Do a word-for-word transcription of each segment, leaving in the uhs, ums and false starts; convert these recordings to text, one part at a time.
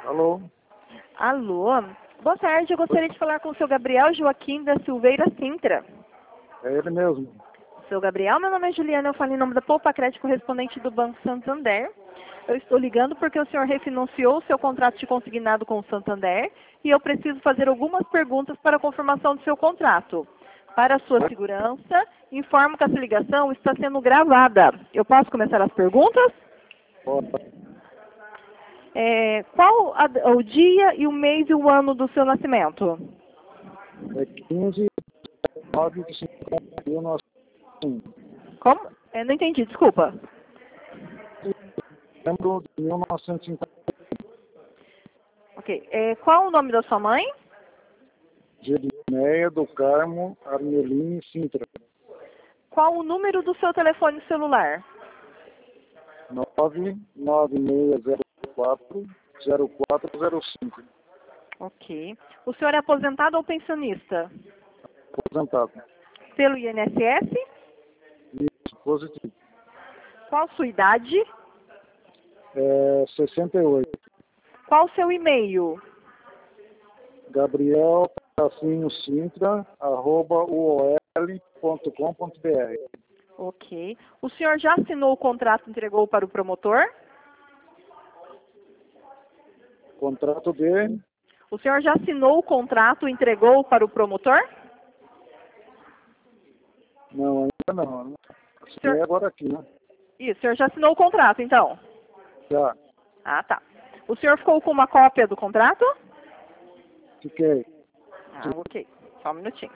Alô? Alô? Boa tarde, eu gostaria de falar com o seu Gabriel Joaquim da Silveira Sintra. É ele mesmo. Seu Gabriel, meu nome é Juliana, eu falo em nome da Poupa Crédito correspondente do Banco Santander. Eu estou ligando porque o senhor refinanciou o seu contrato de consignado com o Santander e eu preciso fazer algumas perguntas para a confirmação do seu contrato. Para a sua segurança, informo que essa ligação está sendo gravada. Eu posso começar as perguntas? Pode. É, qual a, o dia e o mês e o ano do seu nascimento? É quinze de nove de cinquenta mil novecentos e cinco. Como? É, não entendi, desculpa. Setembro de mil novecentos e cinquenta. Ok. É, qual o nome da sua mãe? Gedineia do Carmo Armelini Sintra. Qual o número do seu telefone celular? nove nove seis zero quatro zero quatro zero cinco. Ok. O senhor é aposentado ou pensionista? Aposentado. Pelo I N S S? Isso, positivo. Qual a sua idade? É sessenta e oito. Qual o seu e-mail? Gabriel Tracinho Sintra, arroba uol ponto com ponto br. Ok. O senhor já assinou o contrato e entregou para o promotor? Contrato de... O senhor já assinou o contrato e entregou para o promotor? Não, ainda não. Assinei Senhor... agora aqui, né? Isso, o senhor já assinou o contrato, então? Já. Ah, tá. O senhor ficou com uma cópia do contrato? Fiquei. Ah, ok. Só um minutinho.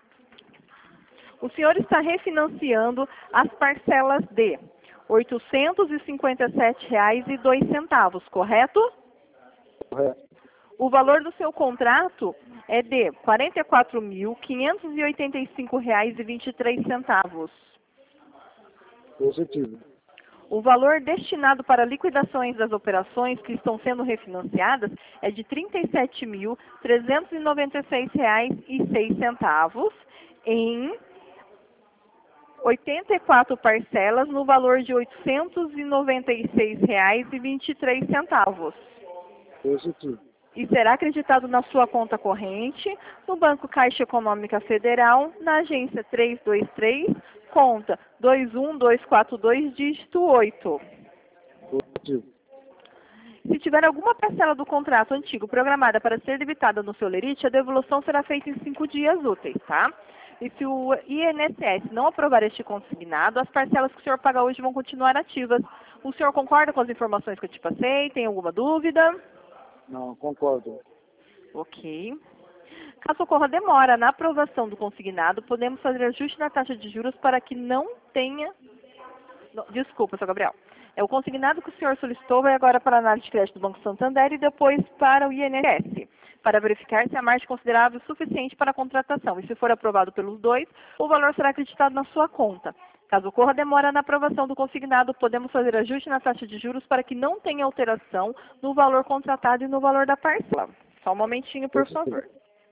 O senhor está refinanciando as parcelas de oitocentos e cinquenta e sete reais e dois centavos, correto? Correto. O valor do seu contrato é de quarenta e quatro mil, quinhentos e oitenta e cinco reais e vinte e três centavos. Positivo. O valor destinado para liquidações das operações que estão sendo refinanciadas é de trinta e sete mil, trezentos e noventa e seis reais e seis centavos em oitenta e quatro parcelas no valor de oitocentos e noventa e seis reais e vinte e três centavos. Positivo. E será acreditado na sua conta corrente, no Banco Caixa Econômica Federal, na agência trezentos e vinte e três, conta dois um dois quatro dois, dígito oito. Positivo. Se tiver alguma parcela do contrato antigo programada para ser debitada no seu lerite, a devolução será feita em cinco dias úteis, tá? E se o I N S S não aprovar este consignado, as parcelas que o senhor paga hoje vão continuar ativas. O senhor concorda com as informações que eu te passei? Tem alguma dúvida? Não, concordo. Ok. Caso ocorra demora na aprovação do consignado, podemos fazer ajuste na taxa de juros para que não tenha... Não, desculpa, seu Gabriel. É o consignado que o senhor solicitou vai agora para a análise de crédito do Banco Santander e depois para o I N S S, para verificar se a margem é considerável o suficiente para a contratação. E se for aprovado pelos dois, o valor será acreditado na sua conta. Caso ocorra demora na aprovação do consignado, podemos fazer ajuste na taxa de juros para que não tenha alteração no valor contratado e no valor da parcela. Só um momentinho, por favor.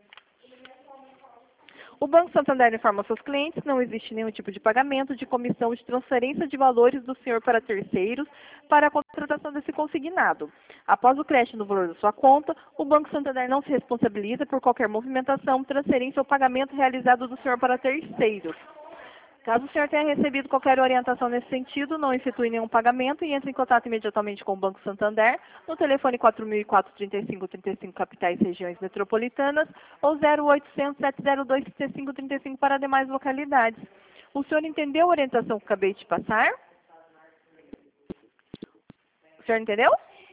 O Banco Santander informa aos seus clientes que não existe nenhum tipo de pagamento de comissão de transferência de valores do senhor para terceiros para a contratação desse consignado. Após o crédito no valor da sua conta, o Banco Santander não se responsabiliza por qualquer movimentação, transferência ou pagamento realizado do senhor para terceiros. Caso o senhor tenha recebido qualquer orientação nesse sentido, não efetue nenhum pagamento e entre em contato imediatamente com o Banco Santander no telefone quatro mil e quatro, trinta e cinco, trinta e cinco capitais e regiões metropolitanas ou zero oitocentos, sete zero dois, trinta e cinco, trinta e cinco para demais localidades. O senhor entendeu a orientação que acabei de passar? O senhor entendeu?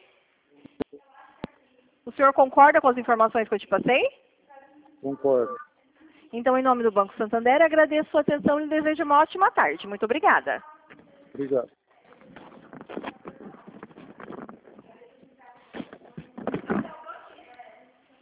O senhor concorda com as informações que eu te passei? Concordo. Então, em nome do Banco Santander, agradeço a sua atenção e desejo uma ótima tarde. Muito obrigada. Obrigado.